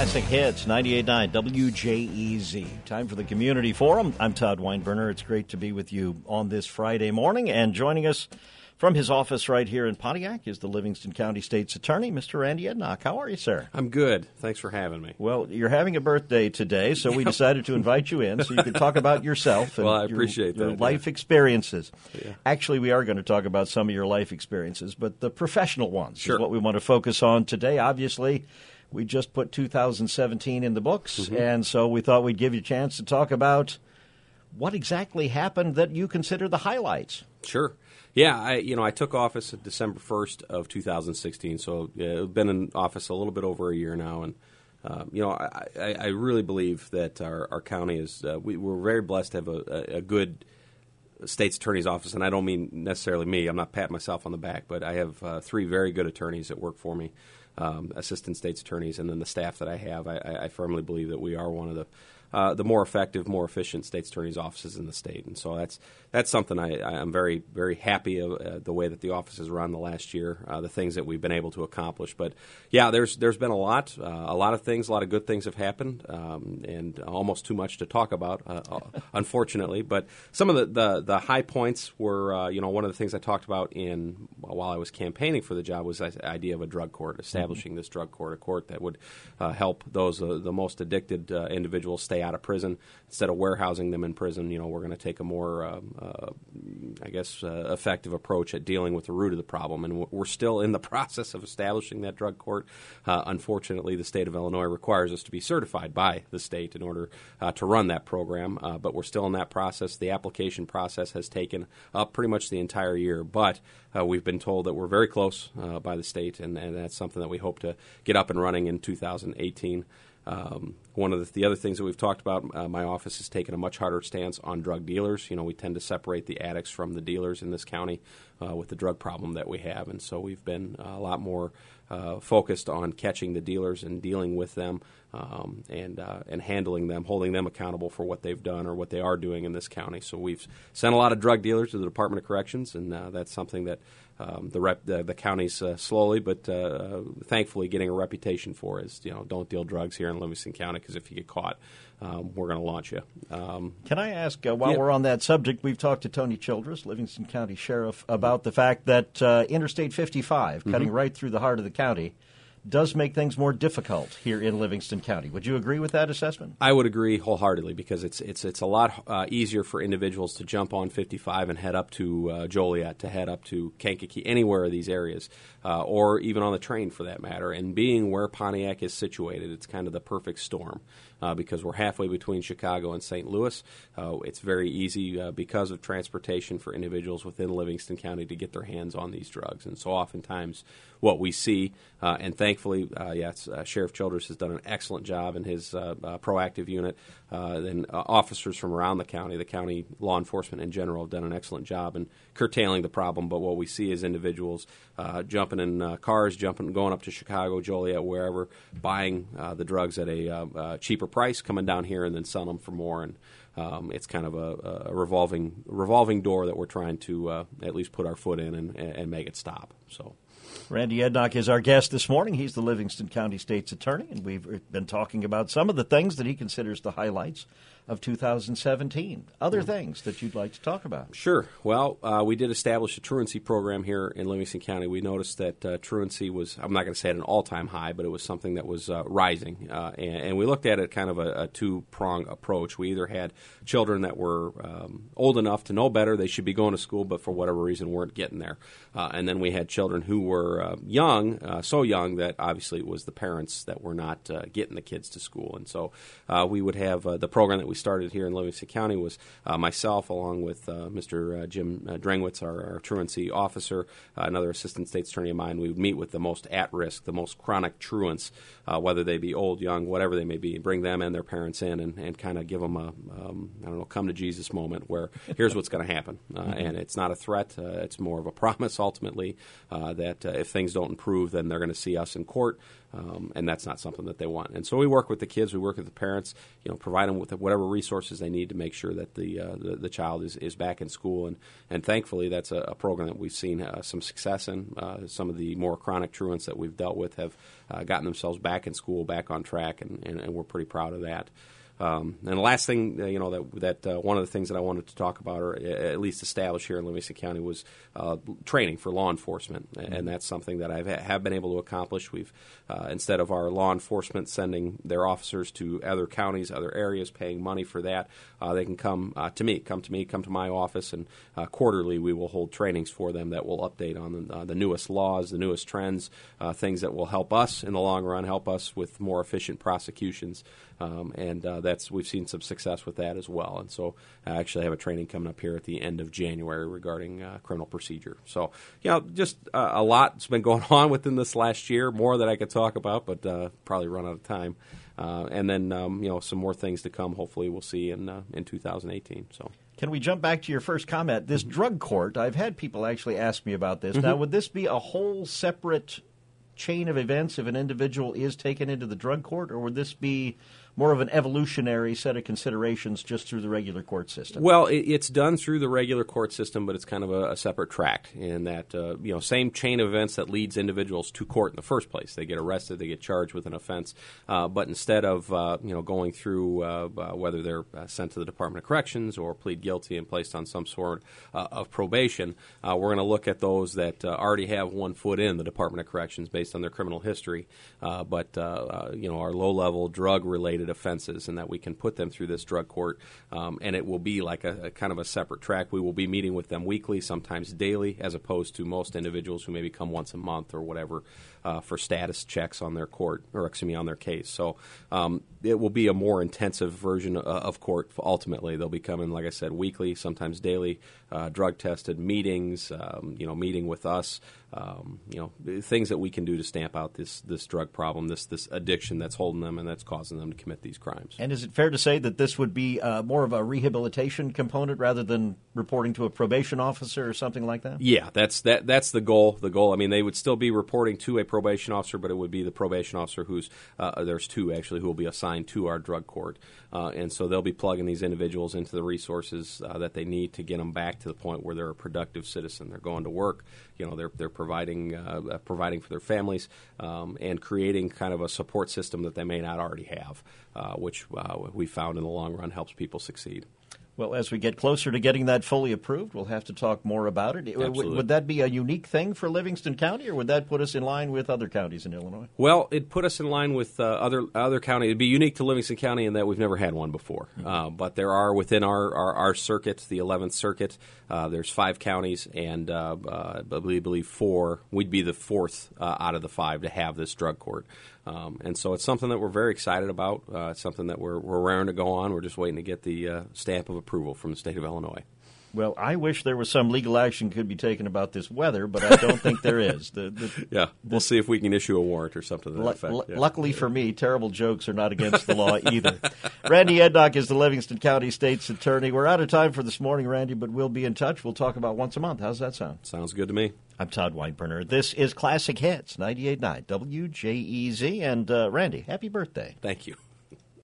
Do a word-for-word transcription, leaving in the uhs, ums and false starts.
Classic Hits, ninety-eight point nine W J E Z. Time for the Community Forum. I'm Todd Weinberner. It's great to be with you on this Friday morning. And joining us from his office right here in Pontiac is the Livingston County State's Attorney, Mister Randy Ednock. How are you, sir? I'm good. Thanks for having me. Well, you're having a birthday today, so we decided to invite you in so you can talk about yourself and well, I your, appreciate your that, life yeah. experiences. Yeah. Actually, we are going to talk about some of your life experiences, but the professional ones Sure. is what we want to focus on today. Obviously, we just put two thousand seventeen in the books, mm-hmm. and so we thought we'd give you a chance to talk about what exactly happened that you consider the highlights. Sure. Yeah, I, you know, I took office at December first of two thousand sixteen, so uh, I've been in office a little bit over a year now, and uh, you know, I, I, I really believe that our, our county is uh, we, we're very blessed to have a, a good state's attorney's office, and I don't mean necessarily me. I'm not patting myself on the back, but I have uh, three very good attorneys that work for me, um, assistant state's attorneys, and then the staff that I have. I, I firmly believe that we are one of the Uh, the more effective, more efficient state's attorney's offices in the state, and so that's that's something I, I'm very very happy of uh, the way that the office has run the last year, uh, the things that we've been able to accomplish. But yeah, there's there's been a lot, uh, a lot of things, a lot of good things have happened, um, and almost too much to talk about, uh, unfortunately. But some of the, the, the high points were, uh, you know, one of the things I talked about in while I was campaigning for the job was the idea of a drug court, establishing this drug court, a court that would uh, help those uh, the most addicted uh, individuals stay out of prison. Instead of warehousing them in prison, you know, we're going to take a more, uh, uh, I guess, uh, effective approach at dealing with the root of the problem. And we're still in the process of establishing that drug court. Uh, unfortunately, the state of Illinois requires us to be certified by the state in order uh, to run that program. Uh, but we're still in that process. The application process has taken up pretty much the entire year. But uh, we've been told that we're very close uh, by the state, and, and that's something that we hope to get up and running in two thousand eighteen. Um, one of the, the other things that we've talked about, uh, my office has taken a much harder stance on drug dealers. You know, we tend to separate the addicts from the dealers in this county uh, with the drug problem that we have, and so we've been uh, a lot more uh, focused on catching the dealers and dealing with them um, and uh, and handling them, holding them accountable for what they've done or what they are doing in this county. So we've sent a lot of drug dealers to the Department of Corrections, and uh, that's something that Um, the, rep, the the county's uh, slowly but uh, thankfully getting a reputation for is, you know, don't deal drugs here in Livingston County because if you get caught, um, we're going to launch you. Um, Can I ask, uh, while yeah. we're on that subject, we've talked to Tony Childress, Livingston County Sheriff, about the fact that uh, Interstate fifty-five, mm-hmm. cutting right through the heart of the county, does make things more difficult here in Livingston County. Would you agree with that assessment? I would agree wholeheartedly because it's it's it's a lot uh, easier for individuals to jump on fifty-five and head up to uh, Joliet, to head up to Kankakee, anywhere of these areas, uh, or even on the train for that matter. And being where Pontiac is situated, it's kind of the perfect storm uh, because we're halfway between Chicago and Saint Louis. Uh, it's very easy uh, because of transportation for individuals within Livingston County to get their hands on these drugs. And so oftentimes what we see, uh, and thankfully, uh, yes, uh, Sheriff Childress has done an excellent job in his uh, uh, proactive unit. Uh, then uh, officers from around the county, the county law enforcement in general, have done an excellent job in curtailing the problem. But what we see is individuals uh, jumping in uh, cars, jumping, going up to Chicago, Joliet, wherever, buying uh, the drugs at a uh, uh, cheaper price, coming down here and then selling them for more. And um, it's kind of a, a revolving revolving door that we're trying to uh, at least put our foot in and, and make it stop. So. Randy Ednock is our guest this morning. He's the Livingston County State's Attorney, and we've been talking about some of the things that he considers the highlights of two thousand seventeen. Other things that you'd like to talk about? Sure. Well, uh, we did establish a truancy program here in Livingston County. We noticed that uh, truancy was, I'm not going to say at an all-time high, but it was something that was uh, rising. Uh, and, and we looked at it kind of a, a two-prong approach. We either had children that were um, old enough to know better, they should be going to school, but for whatever reason weren't getting there. Uh, and then we had children who were uh, young, uh, so young that obviously it was the parents that were not uh, getting the kids to school. And so uh, we would have uh, the program that we started here in Livingston County was uh, myself along with uh, Mister Uh, Jim uh, Drengwitz, our, our truancy officer, uh, another assistant state's attorney of mine. We would meet with the most at-risk, the most chronic truants, uh, whether they be old, young, whatever they may be, and bring them and their parents in and, and kind of give them a, um, I don't know, come to Jesus moment where here's what's going to happen. Uh, mm-hmm. And it's not a threat. Uh, it's more of a promise ultimately uh, that uh, if things don't improve, then they're going to see us in court. Um, and that's not something that they want. And so we work with the kids, we work with the parents, you know, provide them with whatever whatever resources they need to make sure that the uh, the, the child is, is back in school. And, and thankfully, that's a, a program that we've seen uh, some success in. Uh, some of the more chronic truants that we've dealt with have uh, gotten themselves back in school, back on track, and, and, and we're pretty proud of that. Um, and the last thing, uh, you know, that that uh, one of the things that I wanted to talk about, or at least establish here in Livingston County, was uh, training for law enforcement, mm-hmm. and that's something that I have been able to accomplish. We've uh, instead of our law enforcement sending their officers to other counties, other areas, paying money for that, uh, they can come uh, to me, come to me, come to my office, and uh, quarterly we will hold trainings for them that will update on the, uh, the newest laws, the newest trends, uh, things that will help us in the long run, help us with more efficient prosecutions. Um, and uh, that's we've seen some success with that as well. And so I actually have a training coming up here at the end of January regarding uh, criminal procedure. So, you know, just uh, a lot's been going on within this last year, more that I could talk about, but uh, probably run out of time. Uh, and then, um, you know, some more things to come, hopefully we'll see in uh, in two thousand eighteen. So. Can we jump back to your first comment? This mm-hmm. drug court, I've had people actually ask me about this. Mm-hmm. Now, would this be a whole separate chain of events if an individual is taken into the drug court, or would this be more of an evolutionary set of considerations just through the regular court system? Well, it, it's done through the regular court system, but it's kind of a, a separate track in that, uh, you know, same chain of events that leads individuals to court in the first place. They get arrested, they get charged with an offense, uh, but instead of, uh, you know, going through uh, uh, whether they're uh, sent to the Department of Corrections or plead guilty and placed on some sort uh, of probation, uh, we're going to look at those that uh, already have one foot in the Department of Corrections based on their criminal history, uh, but, uh, uh, you know, are low-level drug-related offenses, and that we can put them through this drug court, um, and it will be like a, a kind of a separate track. We will be meeting with them weekly, sometimes daily, as opposed to most individuals who maybe come once a month or whatever uh, for status checks on their court, or excuse me, on their case. So um, it will be a more intensive version of, of court. Ultimately, they'll be coming, like I said, weekly, sometimes daily, uh, drug tested meetings, um, you know, meeting with us. Um, you know, things that we can do to stamp out this this drug problem, this this addiction that's holding them and that's causing them to commit these crimes. And is it fair to say that this would be uh, more of a rehabilitation component rather than reporting to a probation officer or something like that? Yeah, that's that that's the goal. The goal. I mean, they would still be reporting to a probation officer, but it would be the probation officer who's uh, there's two actually who will be assigned to our drug court, uh, and so they'll be plugging these individuals into the resources uh, that they need to get them back to the point where they're a productive citizen. They're going to work. You know, they're they're providing uh, providing for their families, um, and creating kind of a support system that they may not already have, uh, which uh, we found in the long run helps people succeed. Well, as we get closer to getting that fully approved, we'll have to talk more about it. Absolutely. Would that be a unique thing for Livingston County, or would that put us in line with other counties in Illinois? Well, it'd put us in line with uh, other other counties. It'd be unique to Livingston County in that we've never had one before. Mm-hmm. Uh, but there are within our, our, our circuit, the eleventh Circuit, uh, there's five counties, and uh, uh, I believe, believe four. We'd be the fourth uh, out of the five to have this drug court. Um, and so it's something that we're very excited about. Uh, it's something that we're, we're raring to go on. We're just waiting to get the uh, stamp of approval from the state of Illinois. Well, I wish there was some legal action could be taken about this weather, but I don't think there is. The, the, yeah, we'll see if we can issue a warrant or something to that l- effect. L- yeah. Luckily for me, terrible jokes are not against the law either. Randy Ednock is the Livingston County State's Attorney. We're out of time for this morning, Randy, but we'll be in touch. We'll talk about once a month. How's that sound? Sounds good to me. I'm Todd Weinberner. This is Classic Hits, ninety-eight point nine W J E Z. And, uh, Randy, happy birthday. Thank you.